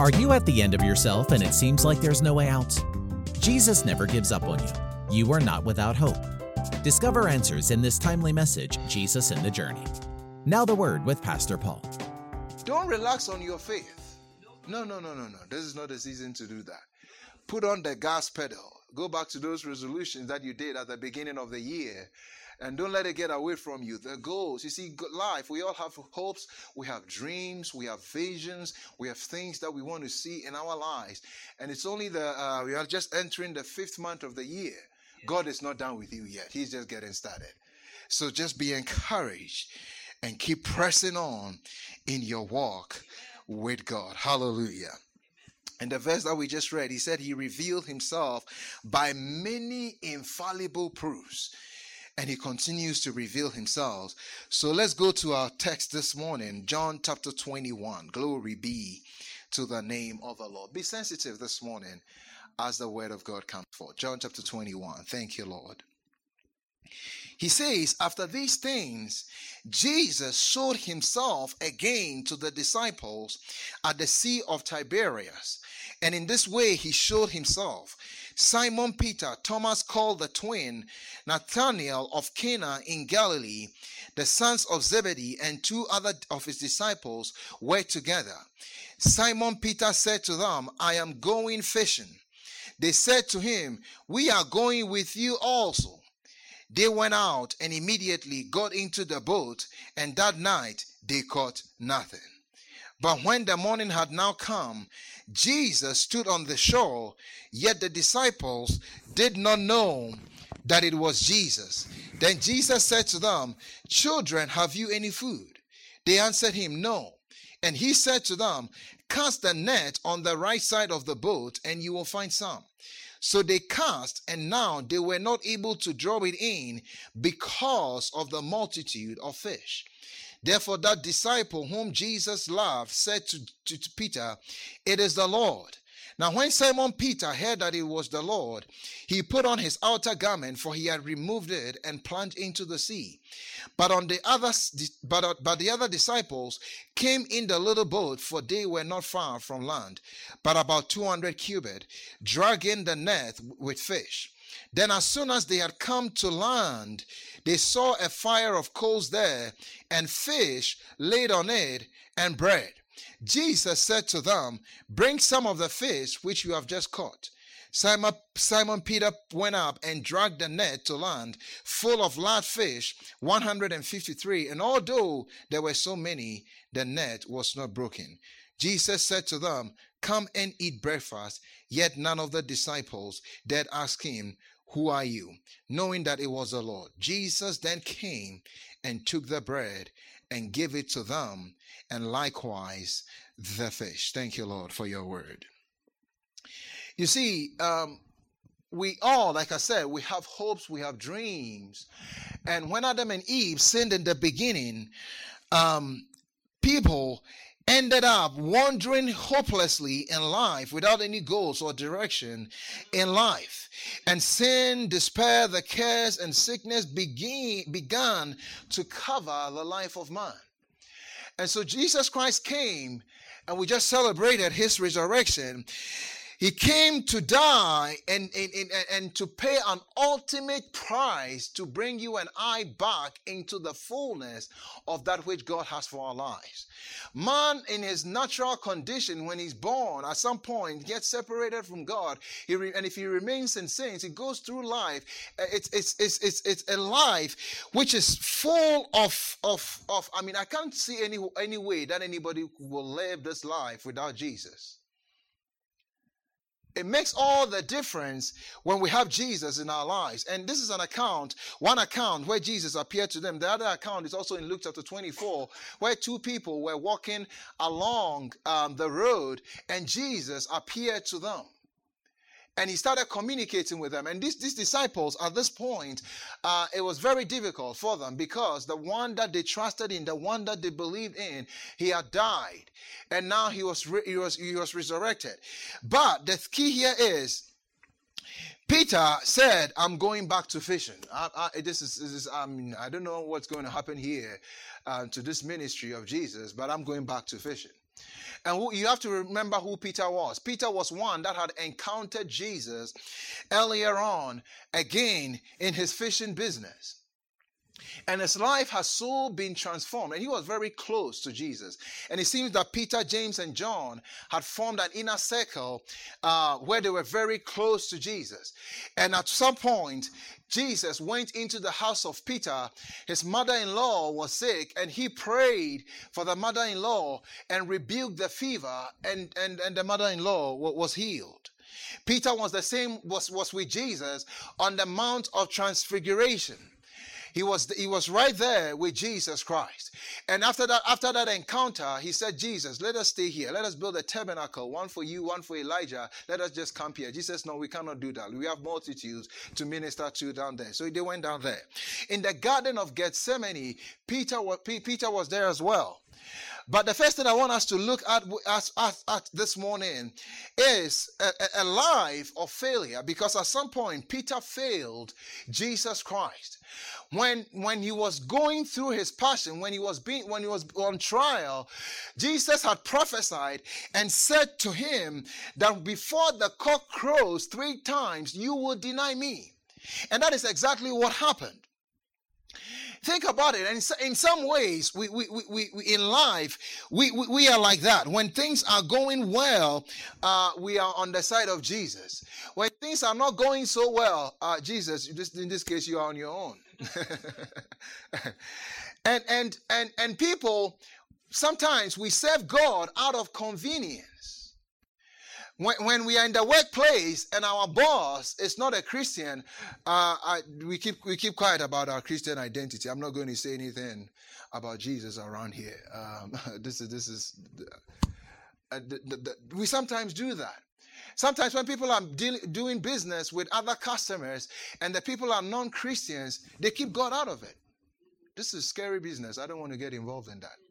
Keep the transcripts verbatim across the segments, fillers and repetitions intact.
Are you at the end of yourself and it seems like there's no way out? Jesus never gives up on you. You are not without hope. Discover answers in this timely message, Jesus in the Journey. Now the Word with Pastor Paul. Don't relax on your faith. No, no, no, no, no. This is not the season to do that. Put on the gas pedal. Go back to those resolutions that you did at the beginning of the year. And don't let it get away from you. The goals. You see, life, we all have hopes. We have dreams. We have visions. We have things that we want to see in our lives. And it's only the, uh, we are just entering the fifth month of the year. God is not done with you yet. He's just getting started. So just be encouraged and keep pressing on in your walk with God. Hallelujah. And the verse that we just read, he said he revealed himself by many infallible proofs. And he continues to reveal himself. So let's go to our text this morning, John chapter twenty-one. Glory be to the name of the Lord. Be sensitive this morning as the word of God comes forth. John chapter twenty-one. Thank you, Lord. He says, after these things, Jesus showed himself again to the disciples at the Sea of Tiberias. And in this way he showed himself. Simon Peter, Thomas called the twin, Nathanael of Cana in Galilee, the sons of Zebedee, and two other of his disciples were together. Simon Peter said to them, I am going fishing. They said to him, we are going with you also. They went out and immediately got into the boat, and that night they caught nothing. But when the morning had now come, Jesus stood on the shore, yet the disciples did not know that it was Jesus. Then Jesus said to them, children, have you any food? They answered him, no. And he said to them, cast the net on the right side of the boat, and you will find some. So they cast, and now they were not able to draw it in because of the multitude of fish. Therefore that disciple whom Jesus loved said to, to, to Peter, it is the Lord. Now when Simon Peter heard that it was the Lord, he put on his outer garment, for he had removed it, and plunged into the sea. But on the other, but, but the other disciples came in the little boat, for they were not far from land, but about two hundred cubits, dragging the net with fish. Then as soon as they had come to land, they saw a fire of coals there, and fish laid on it, and bread. Jesus said to them, bring some of the fish which you have just caught. Simon, Simon Peter went up and dragged the net to land, full of large fish, one hundred fifty-three. And although there were so many, the net was not broken. Jesus said to them, come and eat breakfast. Yet none of the disciples dared ask him, who are you? Knowing that it was the Lord. Jesus then came and took the bread and gave it to them, and likewise the fish. Thank you, Lord, for your word. You see, um, we all, like I said, we have hopes, we have dreams. And when Adam and Eve sinned in the beginning, um, people ended up wandering hopelessly in life without any goals or direction in life. And sin, despair, the cares, and sickness begin, began to cover the life of man. And so Jesus Christ came, and we just celebrated his resurrection. He came to die and, and, and, and to pay an ultimate price to bring you and I back into the fullness of that which God has for our lives. Man, in his natural condition, when he's born, at some point gets separated from God. He re, and if he remains in sins, he goes through life. It's it's it's it's it's a life which is full of of of. I mean, I can't see any any way that anybody will live this life without Jesus. It makes all the difference when we have Jesus in our lives. And this is an account, one account where Jesus appeared to them. The other account is also in Luke chapter twenty-four, where two people were walking along um, the road, and Jesus appeared to them. And he started communicating with them. And these, these disciples, at this point, uh, it was very difficult for them, because the one that they trusted in, the one that they believed in, he had died. And now he was, re- he was, he was resurrected. But the key here is, Peter said, I'm going back to fishing. I, I, this is, this is, I mean, I don't know what's going to happen here uh, to this ministry of Jesus, but I'm going back to fishing. And who, you have to remember who Peter was. Peter was one that had encountered Jesus earlier on, again, in his fishing business. And his life has so been transformed. And he was very close to Jesus. And it seems that Peter, James, and John had formed an inner circle uh, where they were very close to Jesus. And at some point, Jesus went into the house of Peter. His mother-in-law was sick, and he prayed for the mother-in-law and rebuked the fever, and, and, and the mother-in-law was healed. Peter was the same, was, was with Jesus on the Mount of Transfiguration. He was, he was right there with Jesus Christ. And after that, after that encounter, he said, Jesus, let us stay here. Let us build a tabernacle, one for you, one for Elijah. Let us just camp here. Jesus, no, we cannot do that. We have multitudes to minister to down there. So they went down there. In the Garden of Gethsemane, Peter was, Peter was there as well. But the first thing I want us to look at, at, at, at this morning is a, a life of failure, because at some point Peter failed Jesus Christ. When, when he was going through his passion, when he was being, when he was on trial, Jesus had prophesied and said to him that before the cock crows three times, you will deny me. And that is exactly what happened. Think about it. And in some ways, we, we, we, we in life, we, we, we are like that. When things are going well, uh, we are on the side of Jesus. When things are not going so well, uh, Jesus, just in this case, you are on your own. and, and, and, and people, sometimes we serve God out of convenience. When, when we are in the workplace and our boss is not a Christian, uh, I, we keep we keep quiet about our Christian identity. I'm not going to say anything about Jesus around here. Um, this is this is uh, the, the, the, we sometimes do that. Sometimes when people are deal, doing business with other customers and the people are non-Christians, they keep God out of it. This is scary business. I don't want to get involved in that.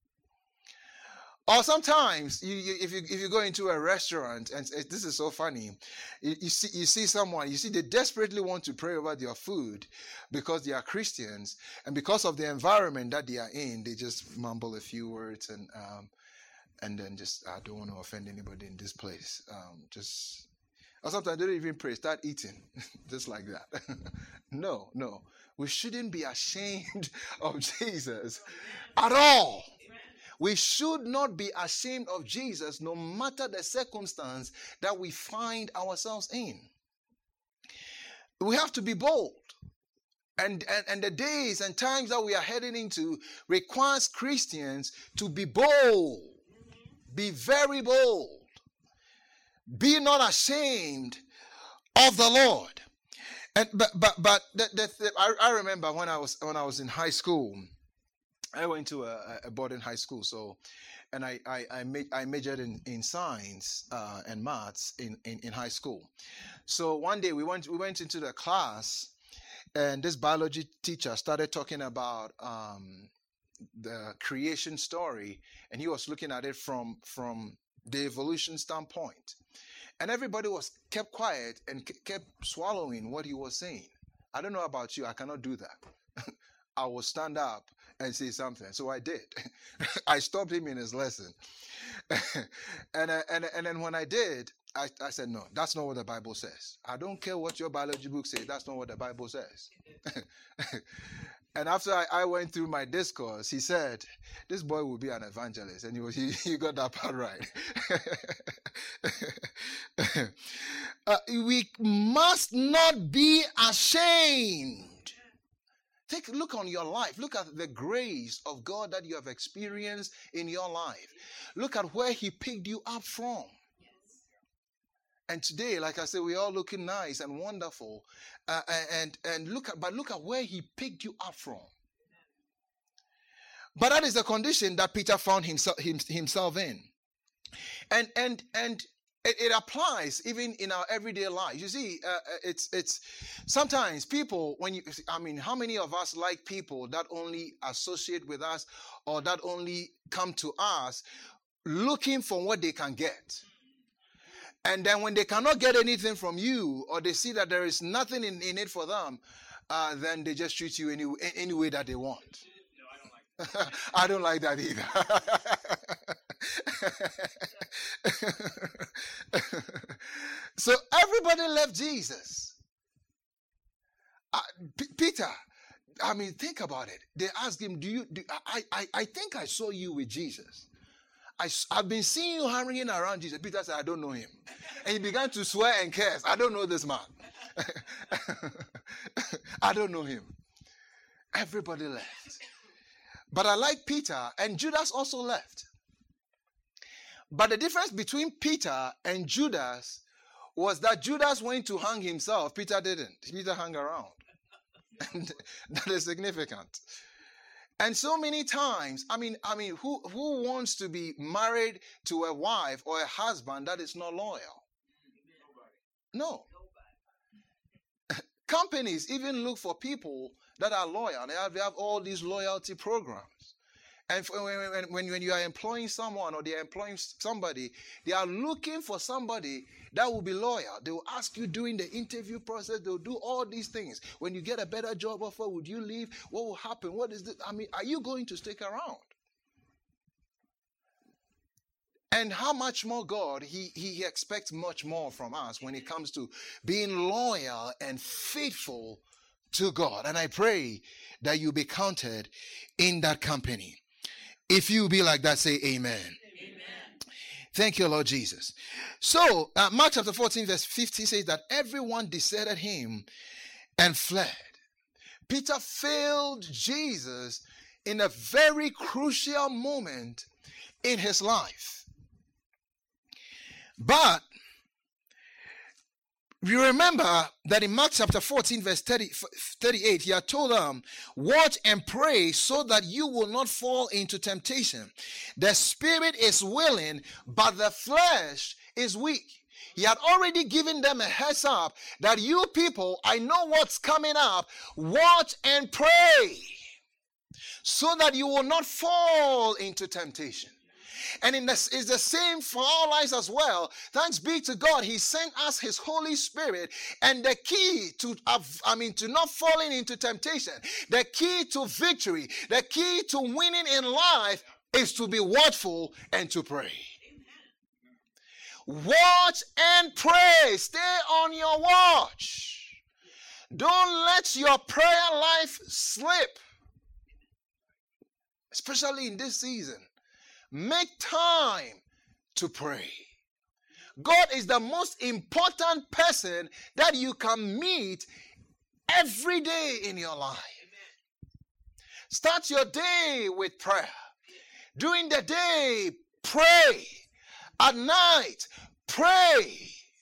Or sometimes, you, you, if you if you go into a restaurant, and this is so funny, you, you see you see someone, you see they desperately want to pray over their food because they are Christians, and because of the environment that they are in, they just mumble a few words and um, and then just, I don't want to offend anybody in this place. Um, just or sometimes they don't even pray, start eating, just like that. no, no, we shouldn't be ashamed of Jesus at all. We should not be ashamed of Jesus no matter the circumstance that we find ourselves in. We have to be bold. And, and, and the days and times that we are heading into requires Christians to be bold. Be very bold. Be not ashamed of the Lord. And but but but the, the, the, I, I remember when I was when I was in high school. I went to a, a boarding high school, so, and I I, I, ma- I majored in, in science uh, and maths in, in, in high school. So one day we went we went into the class, and this biology teacher started talking about um, the creation story, and he was looking at it from from the evolution standpoint, and everybody was kept quiet and k- kept swallowing what he was saying. I don't know about you, I cannot do that. I will stand up and say something. So I did. I stopped him in his lesson. and, uh, and and then when I did, I, I said, no, that's not what the Bible says. I don't care what your biology book says. That's not what the Bible says. And after I, I went through my discourse, he said, this boy will be an evangelist. And he, was, he, he got that part right. uh, we must not be ashamed. Take a look on your life. Look at the grace of God that you have experienced in your life. Look at where he picked you up from. Yes. And today, like I said, we're all looking nice and wonderful. Uh, and and look at, but look at where he picked you up from. But that is the condition that Peter found himself himself in. And and and. It applies even in our everyday life. You see, uh, it's it's sometimes people, when you, I mean, how many of us like people that only associate with us or that only come to us looking for what they can get? And then when they cannot get anything from you, or they see that there is nothing in, in it for them, uh, then they just treat you any, any way that they want. No, I don't like that. I don't like that either. So everybody left Jesus. Uh, P- Peter, I mean, think about it. They asked him, do you, do, I, I, I think I saw you with Jesus. I, I've been seeing you hanging around Jesus. Peter said, I don't know him. And he began to swear and curse. I don't know this man. I don't know him. Everybody left. But I like Peter, and Judas also left. But the difference between Peter and Judas was that Judas went to hang himself. Peter didn't. Peter hung around. And that is significant. And so many times, I mean, I mean, who, who wants to be married to a wife or a husband that is not loyal? No. Companies even look for people that are loyal. They have, they have all these loyalty programs. And for, when, when, when you are employing someone or they are employing somebody, they are looking for somebody that will be loyal. They will ask you during the interview process. They will do all these things. When you get a better job offer, would you leave? What will happen? What is this? I mean, are you going to stick around? And how much more God, he, he expects much more from us when it comes to being loyal and faithful to God. And I pray that you be counted in that company. If you be like that, say amen. Amen. Thank you, Lord Jesus. So, uh, Mark chapter fourteen, verse fifty says that everyone deserted him and fled. Peter failed Jesus in a very crucial moment in his life. But you remember that in Mark chapter fourteen, verse thirty, thirty-eight, he had told them, watch and pray so that you will not fall into temptation. The spirit is willing, but the flesh is weak. He had already given them a heads up that you people, I know what's coming up. Watch and pray so that you will not fall into temptation. And in this is the same for our lives as well. Thanks be to God, he sent us his Holy Spirit, and the key to I mean to not falling into temptation, the key to victory, the key to winning in life is to be watchful and to pray. Watch and pray. Stay on your watch. Don't let your prayer life slip, especially in this season. Make time to pray. God is the most important person that you can meet every day in your life. Start your day with prayer. During the day, pray. At night, pray.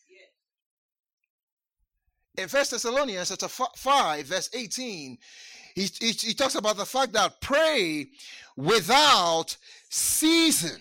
In First Thessalonians chapter five, verse eighteen, he, he, he talks about the fact that pray without season.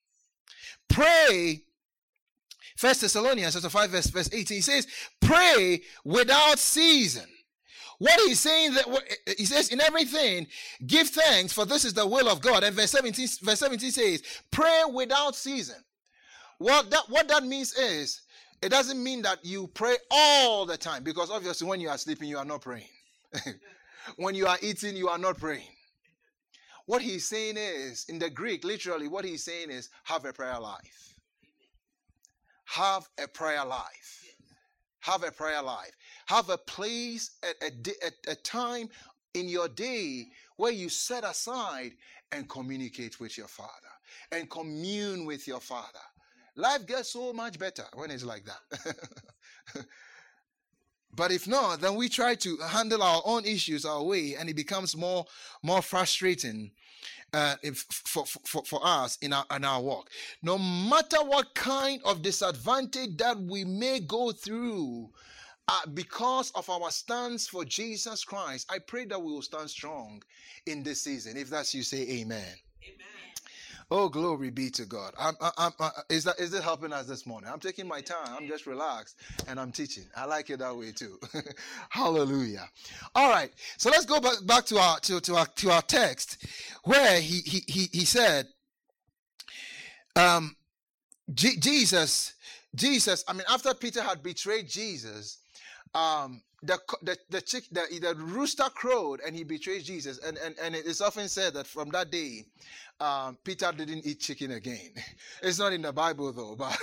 Pray. First Thessalonians chapter five, verse, verse eighteen, he says, pray without season. What he's saying, that he says, in everything, give thanks, for this is the will of God. And verse seventeen, verse seventeen says, pray without season. What that, what that means is, it doesn't mean that you pray all the time, because obviously when you are sleeping, you are not praying. When you are eating, you are not praying. What he's saying is, in the Greek, literally, what he's saying is, have a prayer life. Have a prayer life. Have a prayer life. Have a place, a, a, a time in your day where you set aside and communicate with your Father and commune with your Father. Life gets so much better when it's like that. But if not, then we try to handle our own issues our way, and it becomes more, more frustrating uh, if, for, for, for us in our, in our walk. No matter what kind of disadvantage that we may go through uh, because of our stance for Jesus Christ, I pray that we will stand strong in this season. If that's you, say amen. Amen. Oh, glory be to God. I'm, I'm, I'm, is that is it helping us this morning? I'm taking my time. I'm just relaxed and I'm teaching. I like it that way too. Hallelujah. All right. So let's go back, back to our to, to our to our text where he he he, he said, um, G- Jesus, Jesus. I mean, after Peter had betrayed Jesus, um, the the the, chick, the the rooster crowed and he betrays Jesus. And, and, and it's often said that from that day, um, Peter didn't eat chicken again. It's not in the Bible though, but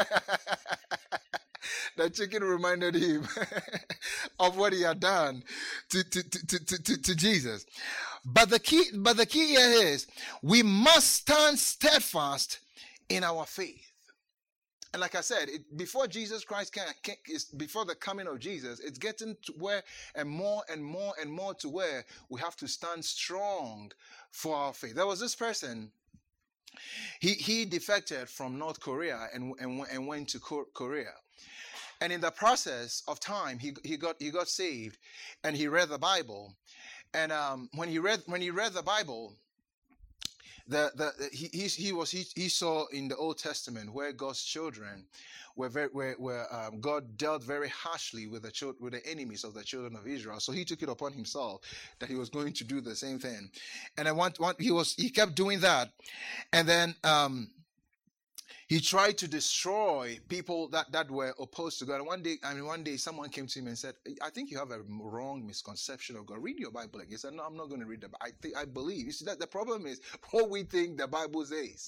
the chicken reminded him of what he had done to, to, to, to, to, to Jesus. But the key, but the key here is we must stand steadfast in our faith. And like I said, it, before Jesus Christ can, can is before the coming of Jesus, it's getting to where and more and more and more to where we have to stand strong for our faith. There was this person. He he defected from North Korea and and, and went to Korea. And in the process of time, he he got he got saved, and he read the Bible. And um, when he read when he read the Bible, the the he he, he was he, he saw in the Old Testament where God's children were very where where um, God dealt very harshly with the children, with the enemies of the children of Israel. So he took it upon himself that he was going to do the same thing. And I want want he was he kept doing that, and then um. He tried to destroy people that, that were opposed to God. And one day, I mean, one day someone came to him and said, I think you have a wrong misconception of God. Read your Bible again. He said, no, I'm not going to read the Bible. I think I believe. You see, that the problem is what we think the Bible says.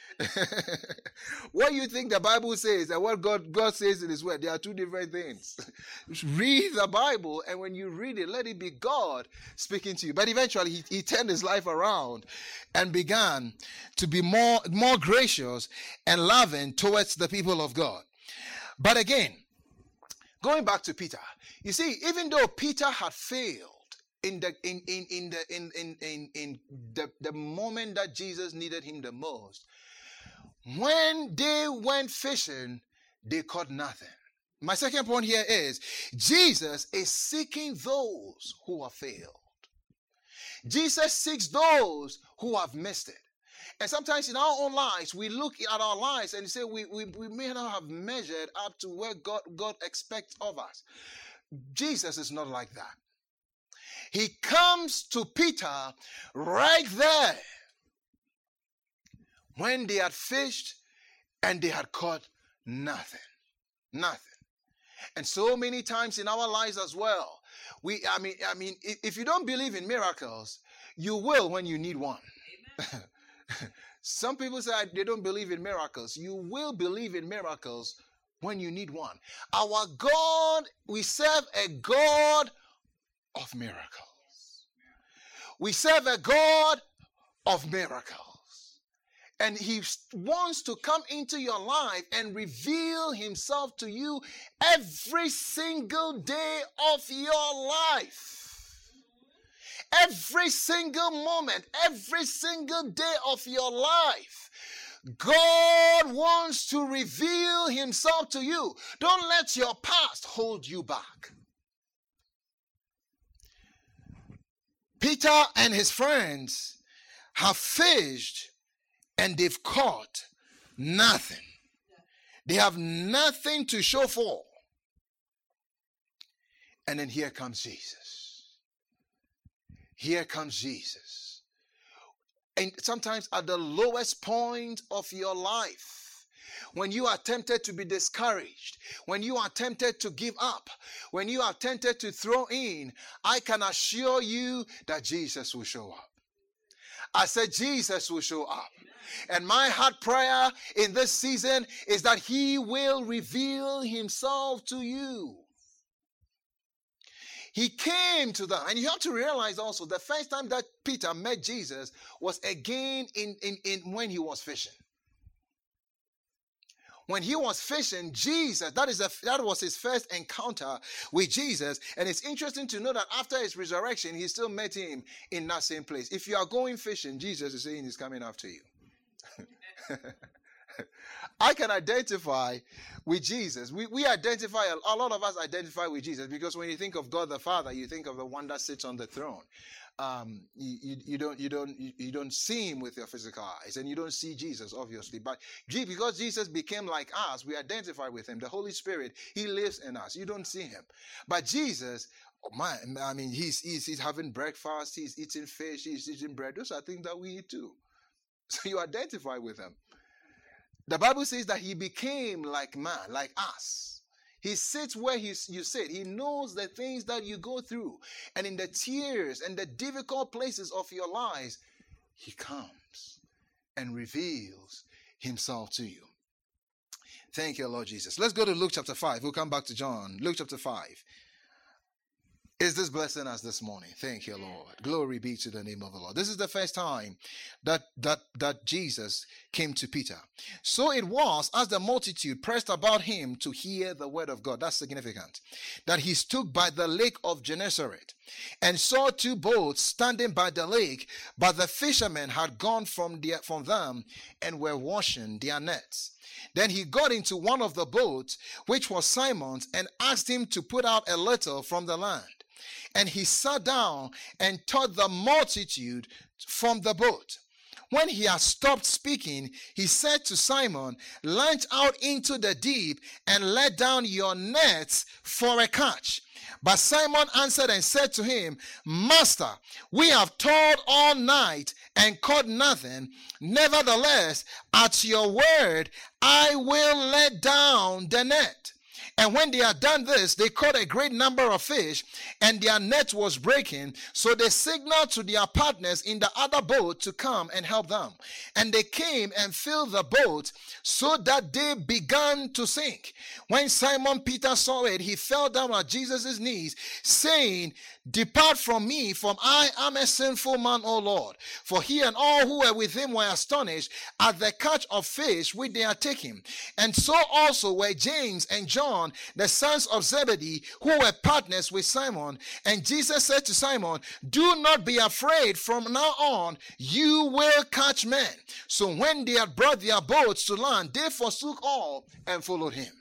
What you think the Bible says and what God, God says in His Word, they are two different things. Read the Bible, and when you read it, let it be God speaking to you. But eventually, he, he turned his life around and began to be more, more gracious and loving towards the people of God. But again, going back to Peter, you see, even though Peter had failed in the in in in the in in in, in the, the moment that Jesus needed him the most, when they went fishing, they caught nothing. My second point here is Jesus is seeking those who have failed. Jesus seeks those who have missed it. And sometimes in our own lives, we look at our lives and say we, we, we may not have measured up to where God, God expects of us. Jesus is not like that. He comes to Peter right there when they had fished and they had caught nothing. Nothing. And so many times in our lives as well, we, I mean, I mean, if, if you don't believe in miracles, you will when you need one. Some people say they don't believe in miracles. You will believe in miracles when you need one. Our God, we serve a God of miracles. We serve a God of miracles. And He wants to come into your life and reveal Himself to you every single day of your life. Every single moment, every single day of your life. God wants to reveal Himself to you. Don't let your past hold you back. Peter and his friends have fished and they've caught nothing. They have nothing to show for. And then here comes Jesus. Here comes Jesus. And sometimes at the lowest point of your life, when you are tempted to be discouraged, when you are tempted to give up, when you are tempted to throw in, I can assure you that Jesus will show up. I said Jesus will show up. And my heart prayer in this season is that He will reveal Himself to you. He came to them. And you have to realize also the first time that Peter met Jesus was again in, in, in when he was fishing. When he was fishing, Jesus, that is a, that was his first encounter with Jesus. And it's interesting to know that after his resurrection, he still met him in that same place. If you are going fishing, Jesus is saying he's coming after you. I can identify with Jesus. We, we identify, a lot of us identify with Jesus because when you think of God the Father, you think of the one that sits on the throne. Um, you, you, you don't you don't you, you don't see Him with your physical eyes, and you don't see Jesus obviously. But because Jesus became like us, we identify with Him. The Holy Spirit, He lives in us. You don't see Him, but Jesus, oh man, I mean, he's he's he's having breakfast. He's eating fish. He's eating bread. Those are things that we eat too. So you identify with Him. The Bible says that He became like man, like us. He sits where he, you sit. He knows the things that you go through. And in the tears and the difficult places of your lives, he comes and reveals himself to you. Thank you, Lord Jesus. Let's go to Luke chapter five. We'll come back to John. Luke chapter five. Is this blessing us this morning? Thank you, Lord. Glory be to the name of the Lord. This is the first time that, that, that Jesus came to Peter. So it was, as the multitude pressed about him to hear the word of God. That's significant. That he stood by the lake of Gennesaret and saw two boats standing by the lake, but the fishermen had gone from, their, from them and were washing their nets. Then he got into one of the boats, which was Simon's, and asked him to put out a little from the land. And he sat down and taught the multitude from the boat. When he had stopped speaking, he said to Simon, "Launch out into the deep and let down your nets for a catch." But Simon answered and said to him, "Master, we have toiled all night and caught nothing. Nevertheless, at your word, I will let down the net." And when they had done this, they caught a great number of fish, and their net was breaking. So they signaled to their partners in the other boat to come and help them. And they came and filled the boat so that they began to sink. When Simon Peter saw it, he fell down at Jesus' knees, saying, "Depart from me, for I am a sinful man, O Lord." For he and all who were with him were astonished at the catch of fish which they had taken. And so also were James and John, the sons of Zebedee, who were partners with Simon. And Jesus said to Simon, "Do not be afraid. From now on, you will catch men." So when they had brought their boats to land, they forsook all and followed him.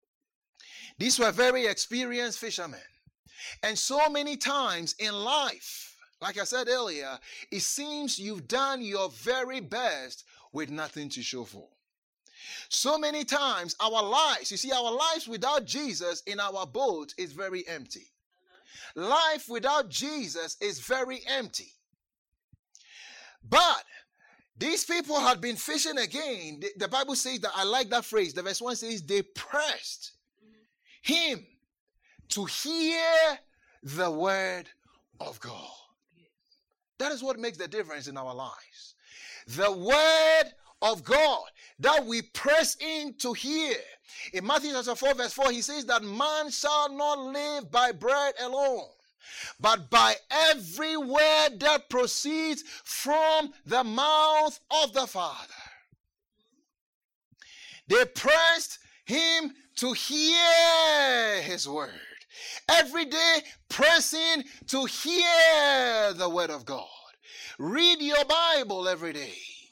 These were very experienced fishermen. And so many times in life, like I said earlier, it seems you've done your very best with nothing to show for. So many times our lives, you see, our lives without Jesus in our boat is very empty. Life without Jesus is very empty. But these people had been fishing again. The, the Bible says that, I like that phrase. The verse one says they pressed him to hear the word of God. That is what makes the difference in our lives. The word of God that we press in to hear. In Matthew chapter four verse four, he says that man shall not live by bread alone, but by every word that proceeds from the mouth of the Father. They pressed him to hear his word. Every day pressing to hear the word of God. Read your Bible every day.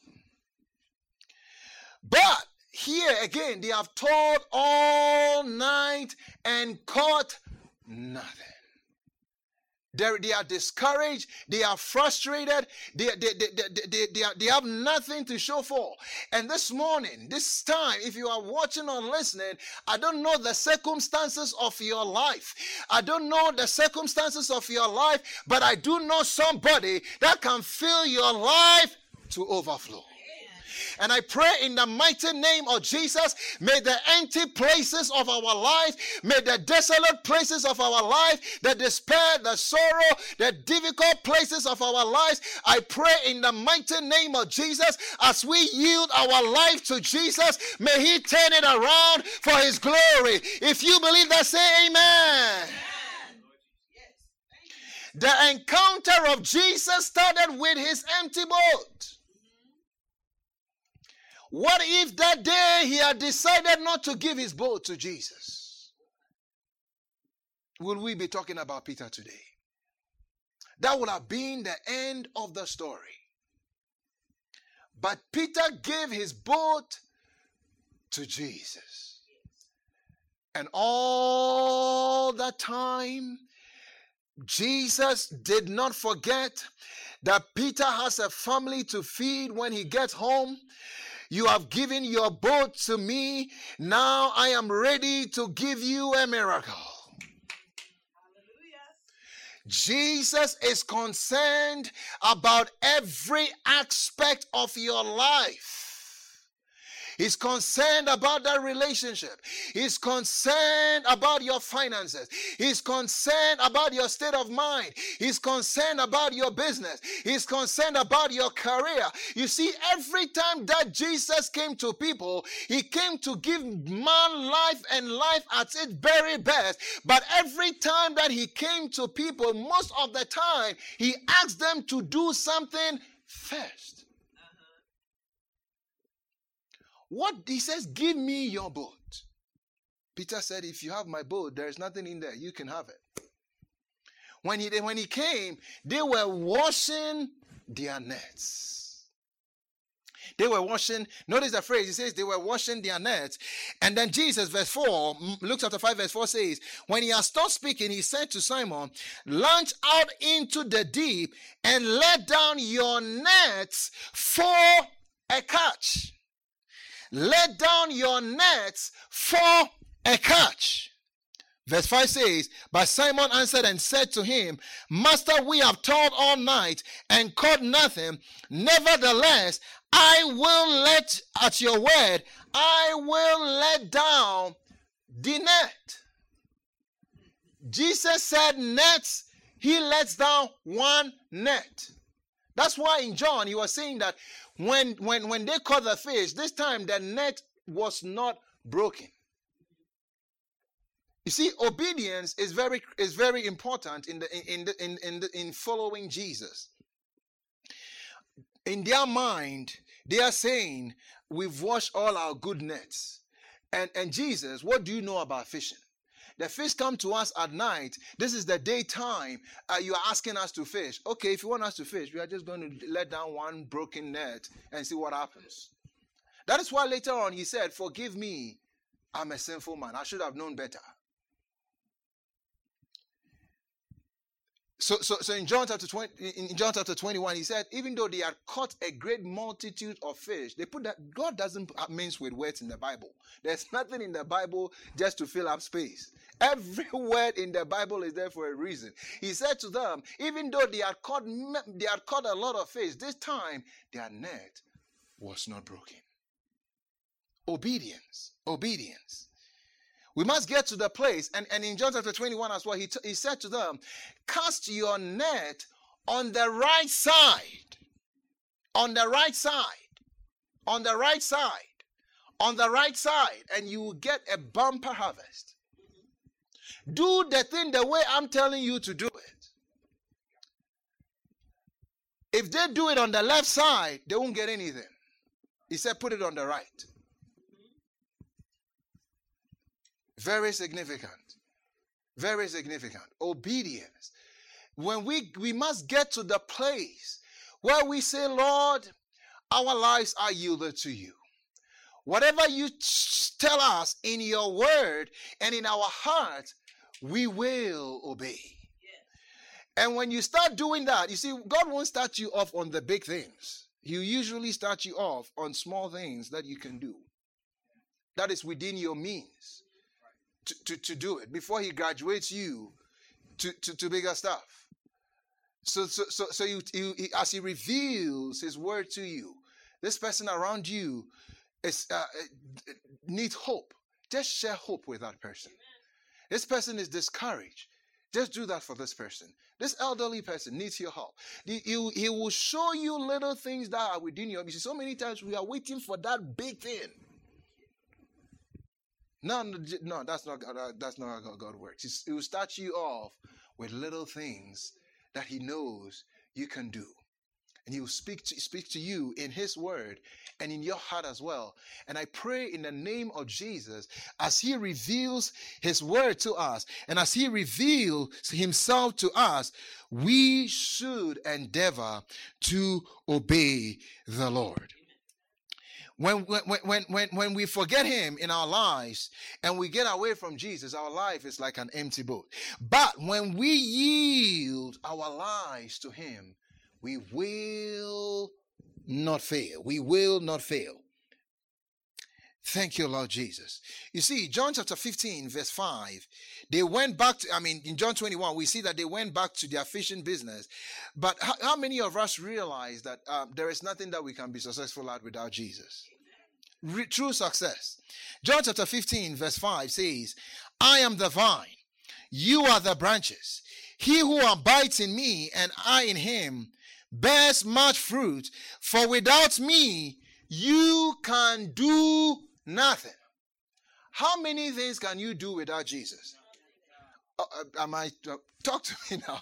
But here again, they have toiled all night and caught nothing. They're, they are discouraged. They are frustrated. They, they, they, they, they, they, are, they have nothing to show for. And this morning, this time, if you are watching or listening, I don't know the circumstances of your life. I don't know the circumstances of your life, but I do know somebody that can fill your life to overflow. And I pray in the mighty name of Jesus, may the empty places of our life, may the desolate places of our life, the despair, the sorrow, the difficult places of our lives, I pray in the mighty name of Jesus, as we yield our life to Jesus, may he turn it around for his glory. If you believe that, say amen. The encounter of Jesus started with his empty boat. What if that day he had decided not to give his boat to Jesus? Will we be talking about Peter today? That would have been the end of the story. But Peter gave his boat to Jesus. And all that time, Jesus did not forget that Peter has a family to feed when he gets home. You have given your boat to me. Now I am ready to give you a miracle. Hallelujah. Jesus is concerned about every aspect of your life. He's concerned about that relationship. He's concerned about your finances. He's concerned about your state of mind. He's concerned about your business. He's concerned about your career. You see, every time that Jesus came to people, he came to give man life and life at its very best. But every time that he came to people, most of the time, he asked them to do something first. What he says, give me your boat. Peter said, if you have my boat, there is nothing in there. You can have it. When he, when he came, they were washing their nets. They were washing, notice the phrase, he says they were washing their nets. And then Jesus, verse four, Luke chapter five, verse four says, when he had stopped speaking, he said to Simon, launch out into the deep and let down your nets for a catch. Let down your nets for a catch. Verse five says, but Simon answered and said to him, Master, we have toiled all night and caught nothing. Nevertheless, I will let, at your word, I will let down the net. Jesus said nets, he lets down one net. That's why in John, he was saying that when, when, when they caught the fish, this time the net was not broken. You see, obedience is very, is very important in, the, in, the, in, in, the, in following Jesus. In their mind, they are saying, we've washed all our good nets. And, and Jesus, what do you know about fishing? The fish come to us at night. This is the daytime. Uh, you are asking us to fish. Okay, if you want us to fish, we are just going to let down one broken net and see what happens. That is why later on he said, forgive me, I'm a sinful man. I should have known better. So, so, so in John chapter twenty, in John chapter twenty-one, he said, even though they had caught a great multitude of fish, they put that God doesn't mince with words in the Bible. There's nothing in the Bible just to fill up space. Every word in the Bible is there for a reason. He said to them, even though they had caught, they had caught a lot of fish, this time their net was not broken. Obedience, obedience. We must get to the place, and, and in John chapter twenty-one as well, he, t- he said to them, cast your net on the right side, on the right side, on the right side, on the right side, and you will get a bumper harvest. Do the thing the way I'm telling you to do it. If they do it on the left side, they won't get anything. He said, put it on the right. Very significant. Very significant. Obedience. When we, we must get to the place where we say, Lord, our lives are yielded to you. Whatever you tell us in your word and in our heart, we will obey. And when you start doing that, you see, God won't start you off on the big things. He usually starts you off on small things that you can do. That is within your means. To, to, to do it before he graduates you to, to, to bigger stuff. So so so, so you, you as he reveals his word to you, this person around you is uh, needs hope. Just share hope with that person. This person is discouraged. Just do that for this person. This elderly person needs your help. He, he, he will show you little things that are within you. You see, so many times we are waiting for that big thing. No, no, that's not that's not how God works. He will start you off with little things that he knows you can do. And he will speak to, speak to you in his word and in your heart as well. And I pray in the name of Jesus, as he reveals his word to us, and as he reveals himself to us, we should endeavor to obey the Lord. When, when, when, when, when we forget him in our lives and we get away from Jesus, our life is like an empty boat. But when we yield our lives to him, we will not fail. We will not fail. Thank you, Lord Jesus. You see, John chapter fifteen, verse five, they went back to, I mean, in John twenty-one, we see that they went back to their fishing business. But how, how many of us realize that um, there is nothing that we can be successful at without Jesus? re- true success. John chapter fifteen verse five says, I am the vine, you are the branches. He who abides in me and I in him bears much fruit, for without me you can do nothing. How many things can you do without Jesus? Uh, uh, am I uh, talk to me now?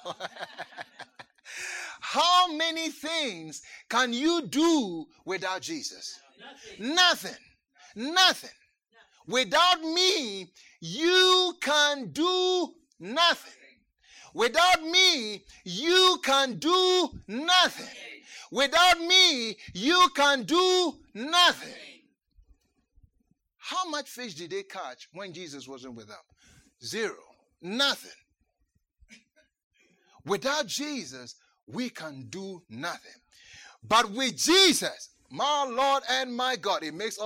How many things can you do without Jesus? Nothing. Nothing. Nothing. Without me, you can do nothing. Without me, you can do nothing. Without me, you can do nothing. How much fish did they catch when Jesus wasn't with them? Zero. Nothing. Without Jesus, we can do nothing. But with Jesus, my Lord and my God, it makes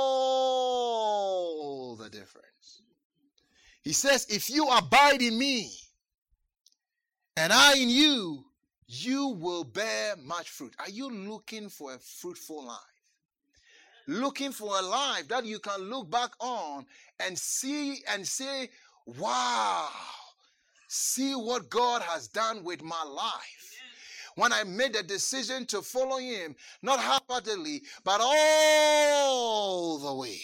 all the difference. He says, if you abide in me and I in you, you will bear much fruit. Are you looking for a fruitful life? Looking for a life that you can look back on and see and say, wow, see what God has done with my life. When I made a decision to follow him, not half-heartedly, but all the way.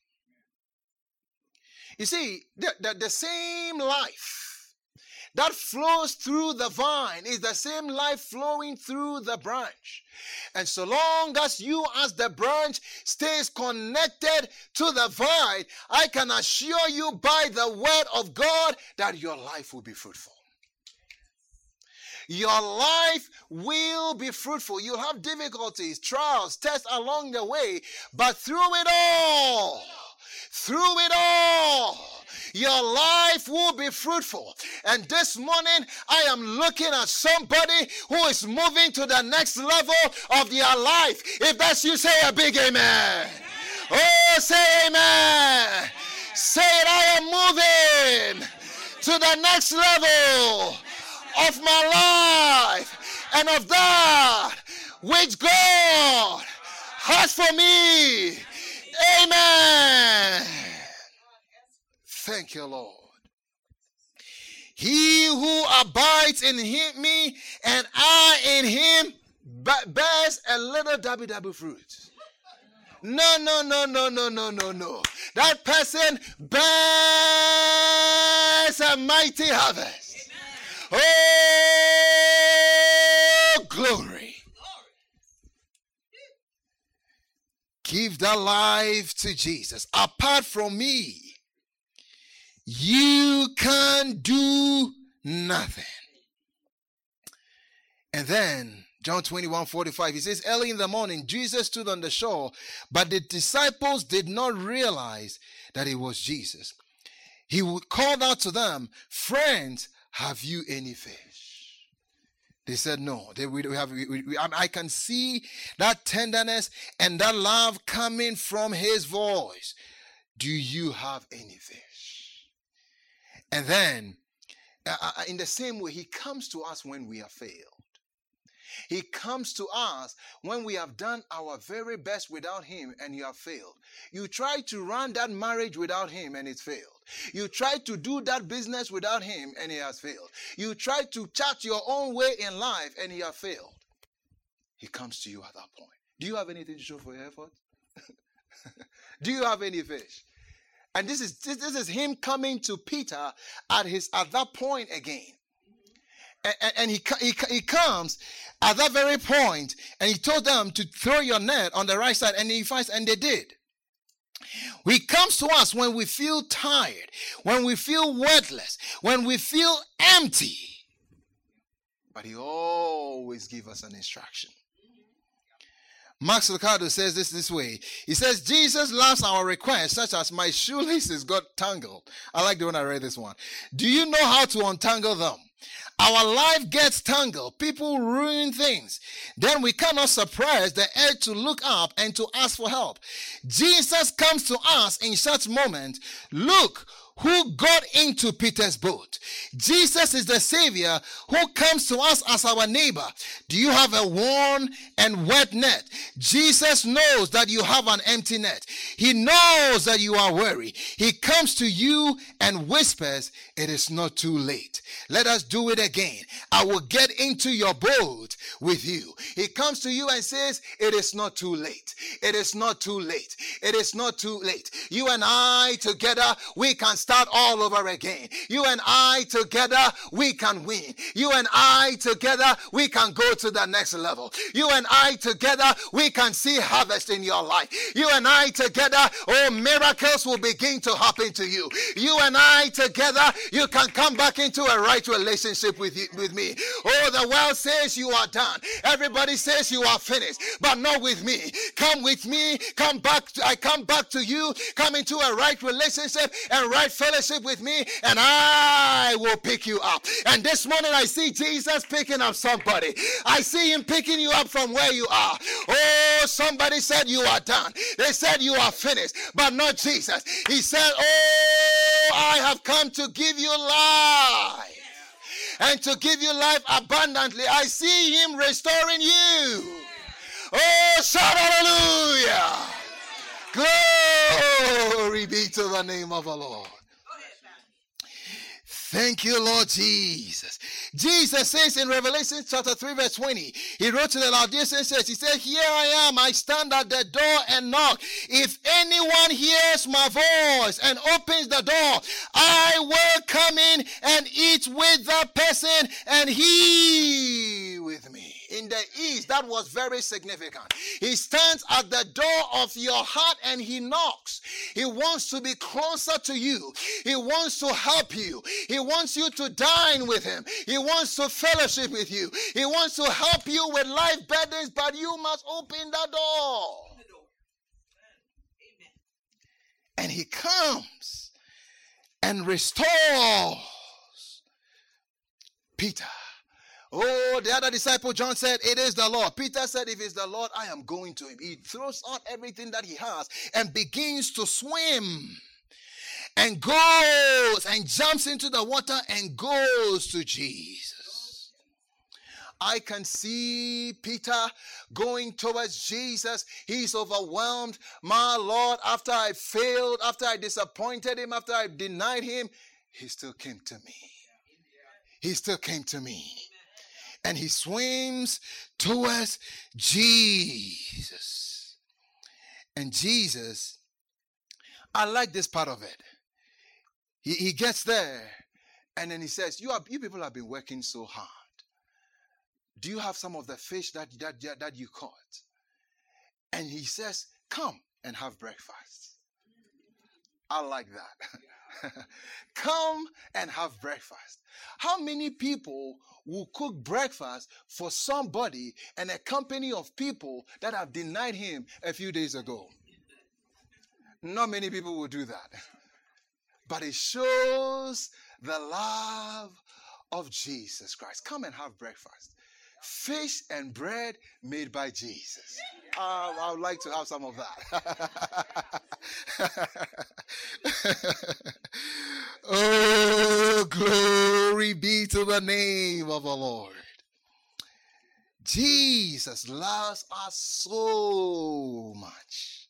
You see, the, the, the same life that flows through the vine is the same life flowing through the branch. And so long as you as the branch stays connected to the vine, I can assure you by the word of God that your life will be fruitful. Your life will be fruitful. You'll have difficulties, trials, tests along the way, but through it all, through it all, your life will be fruitful. And this morning, I am looking at somebody who is moving to the next level of their life. If that's you, say a big amen. Oh, say amen. Say it, I am moving to the next level of my life and of that which God has for me. Amen. Thank you, Lord. He who abides in him, me and I in him bears a little dabby dabby fruit. No, no, no, no, no, no, no, no. That person bears a mighty harvest. Oh, glory. Give that life to Jesus. Apart from me, you can do nothing. And then, John twenty-one forty-five, he says, early in the morning, Jesus stood on the shore, but the disciples did not realize that it was Jesus. He called out to them, friends, have you any fish? They said no. They, we, we have, we, we, I can see that tenderness and that love coming from his voice. Do you have any fish? And then, uh, in the same way, he comes to us when we have failed. He comes to us when we have done our very best without him and you have failed. You try to run that marriage without him and it's failed. You try to do that business without him and he has failed. You try to chart your own way in life and he has failed. He comes to you at that point. Do you have anything to show for your effort? Do you have any fish? And this is this, this is him coming to Peter at his at that point again. And, and, and he, he he comes at that very point, and he told them to throw your net on the right side, and he finds, and they did. He comes to us when we feel tired, when we feel worthless, when we feel empty. But he always gives us an instruction. Max Lucado says this this way. He says, Jesus loves our requests, such as my shoelaces got tangled. I like the one I read this one. Do you know how to untangle them? Our life gets tangled. People ruin things. Then we cannot suppress the urge to look up and to ask for help. Jesus comes to us in such moments. Look, who got into Peter's boat. Jesus is the Savior who comes to us as our neighbor. Do you have a worn and wet net? Jesus knows that you have an empty net. He knows that you are weary. He comes to you and whispers, it is not too late. Let us do it again. I will get into your boat with you. He comes to you and says, it is not too late. It is not too late. It is not too late. You and I together, we can start all over again. You and I together, we can win. You and I together, we can go to the next level. You and I together, we can see harvest in your life. You and I together, oh, miracles will begin to happen to you. You and I together, you can come back into a right relationship with you, with me. Oh, the world says you are done. Everybody says you are finished, but not with me. Come with me. Come back. To, I come back to you. Come into a right relationship and right fellowship with me, and I will pick you up. And this morning I see Jesus picking up somebody. I see him picking you up from where you are. Oh, somebody said you are done. They said you are finished, but not Jesus. He said, oh, I have come to give you life, and to give you life abundantly. I see him restoring you. Oh, shout hallelujah. Glory be to the name of the Lord. Thank you, Lord Jesus. Jesus says in Revelation chapter three, verse twenty, he wrote to the Laodiceans, says, he said, here I am, I stand at the door and knock. If anyone hears my voice and opens the door, I will come in and eat with the person and he with me. In the East, that was very significant. He stands at the door of your heart and he knocks. He wants to be closer to you. He wants to help you. He wants you to dine with him. He wants to fellowship with you. He wants to help you with life burdens, but you must open the door. And he comes and restores Peter. Oh, the other disciple, John, said, it is the Lord. Peter said, if it's the Lord, I am going to him. He throws out everything that he has and begins to swim and goes and jumps into the water and goes to Jesus. I can see Peter going towards Jesus. He's overwhelmed. My Lord, after I failed, after I disappointed him, after I denied him, he still came to me. He still came to me. And he swims towards Jesus. And Jesus, I like this part of it. He, he gets there and then he says, you, are, you people have been working so hard. Do you have some of the fish that, that, that you caught? And he says, come and have breakfast. I like that. Come and have breakfast. How many people will cook breakfast for somebody and a company of people that have denied him a few days ago? Not many people will do that. But it shows the love of Jesus Christ. Come and have breakfast. Fish and bread made by Jesus. Uh, I would like to have some of that. Oh, glory be to the name of the Lord. Jesus loves us so much.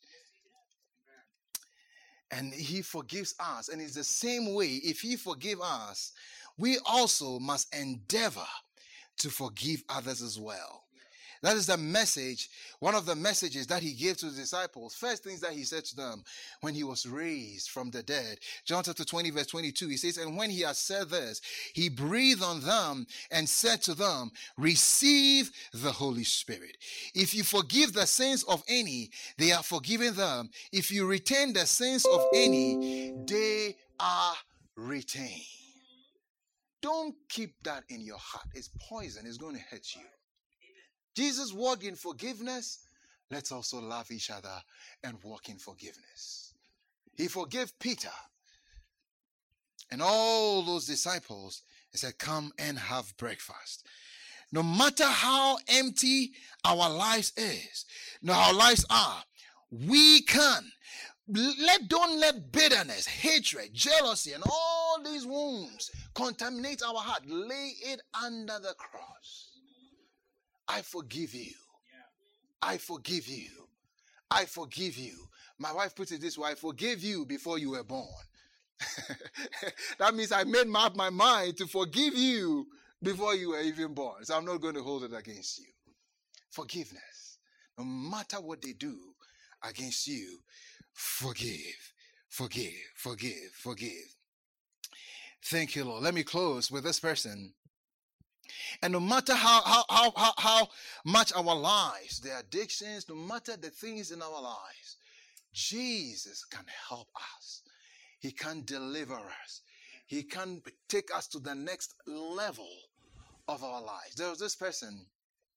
And he forgives us. And it's the same way, if he forgives us, we also must endeavor to forgive others as well. That is the message, one of the messages that he gave to the disciples. First things that he said to them when he was raised from the dead. John chapter twenty, verse twenty-two, he says, and when he had said this, he breathed on them and said to them, receive the Holy Spirit. If you forgive the sins of any, they are forgiven them. If you retain the sins of any, they are retained. Don't keep that in your heart. It's poison. It's going to hurt you. Jesus walked in forgiveness. Let's also love each other and walk in forgiveness. He forgave Peter and all those disciples. He said, come and have breakfast. No matter how empty our lives is, no our lives are, we can Let don't let bitterness, hatred, jealousy, and all these wounds contaminate our heart. Lay it under the cross. I forgive you. I forgive you. I forgive you. My wife puts it this way: I forgave you before you were born. That means I made up my mind to forgive you before you were even born. So I'm not going to hold it against you. Forgiveness. No matter what they do against you, forgive, forgive, forgive, forgive. Thank you, Lord. Let me close with this person. And no matter how, how, how, how, how much our lives, the addictions, no matter the things in our lives, Jesus can help us. He can deliver us. He can take us to the next level of our lives. There was this person.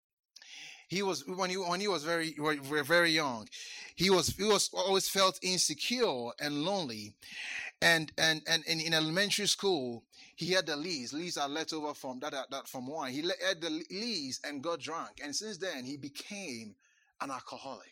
He was when he when he was very very young. He was he was always felt insecure and lonely, and and and, and in elementary school he had the leaves. Leaves are left over from that, that from wine. He had the leaves and got drunk, and since then he became an alcoholic.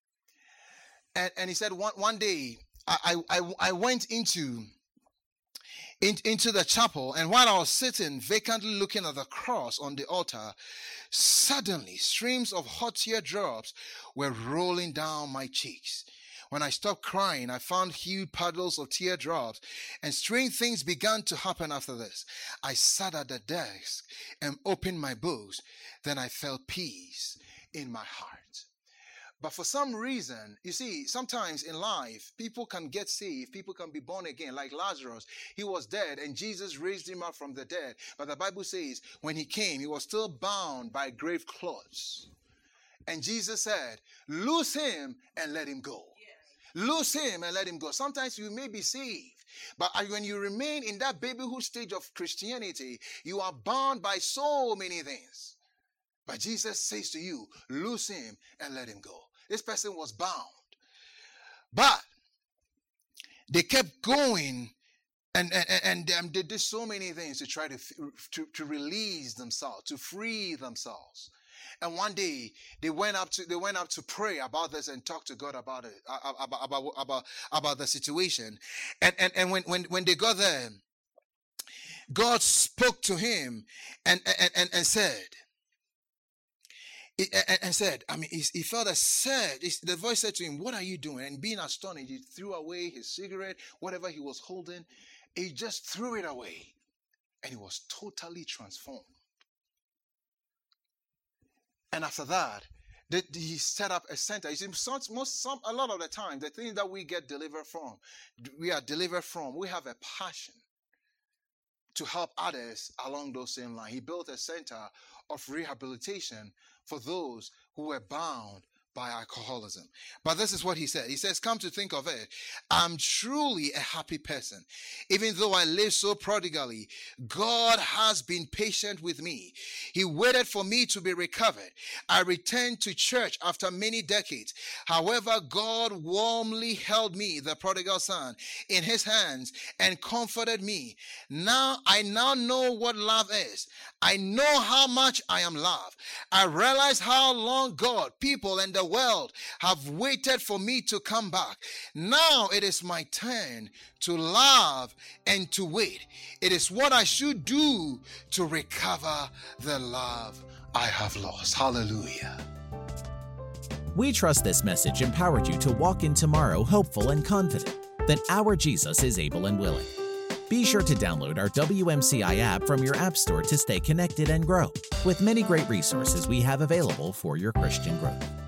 And and he said one one day I I I went into. In, into the chapel, and while I was sitting vacantly looking at the cross on the altar, suddenly streams of hot teardrops were rolling down my cheeks. When I stopped crying, I found huge puddles of teardrops, and strange things began to happen after this. I sat at the desk and opened my books. Then I felt peace in my heart. But for some reason, you see, sometimes in life, people can get saved, people can be born again. Like Lazarus, he was dead and Jesus raised him up from the dead. But the Bible says when he came, he was still bound by grave clothes. And Jesus said, loose him and let him go. Yes. Loose him and let him go. Sometimes you may be saved, but when you remain in that babyhood stage of Christianity, you are bound by so many things. But Jesus says to you, loose him and let him go. This person was bound. But they kept going and, and, and um, they did so many things to try to, to, to release themselves, to free themselves. And one day they went up to they went up to pray about this and talk to God about it, about about about, about the situation. And and, and when, when, when they got there, God spoke to him and and, and, and said, and said, I mean, he felt a sad, the voice said to him, what are you doing? And being astonished, he threw away his cigarette, whatever he was holding. He just threw it away. And he was totally transformed. And after that, he set up a center. You see, some, most, some, a lot of the time, the things that we get delivered from, we are delivered from, we have a passion to help others along those same lines. He built a center of rehabilitation for those who were bound by alcoholism. But this is what he said. He says, come to think of it, I'm truly a happy person. Even though I live so prodigally, God has been patient with me. He waited for me to be recovered. I returned to church after many decades. However, God warmly held me, the prodigal son, in his hands and comforted me. Now, I now know what love is. I know how much I am loved. I realize how long God, people, and the world have waited for me to come back. Now it is my turn to love and to wait. It is what I should do to recover the love I have lost. Hallelujah. We trust this message empowered you to walk in tomorrow hopeful and confident that our Jesus is able and willing. Be sure to download our W M C I app from your app store to stay connected and grow with many great resources we have available for your Christian growth.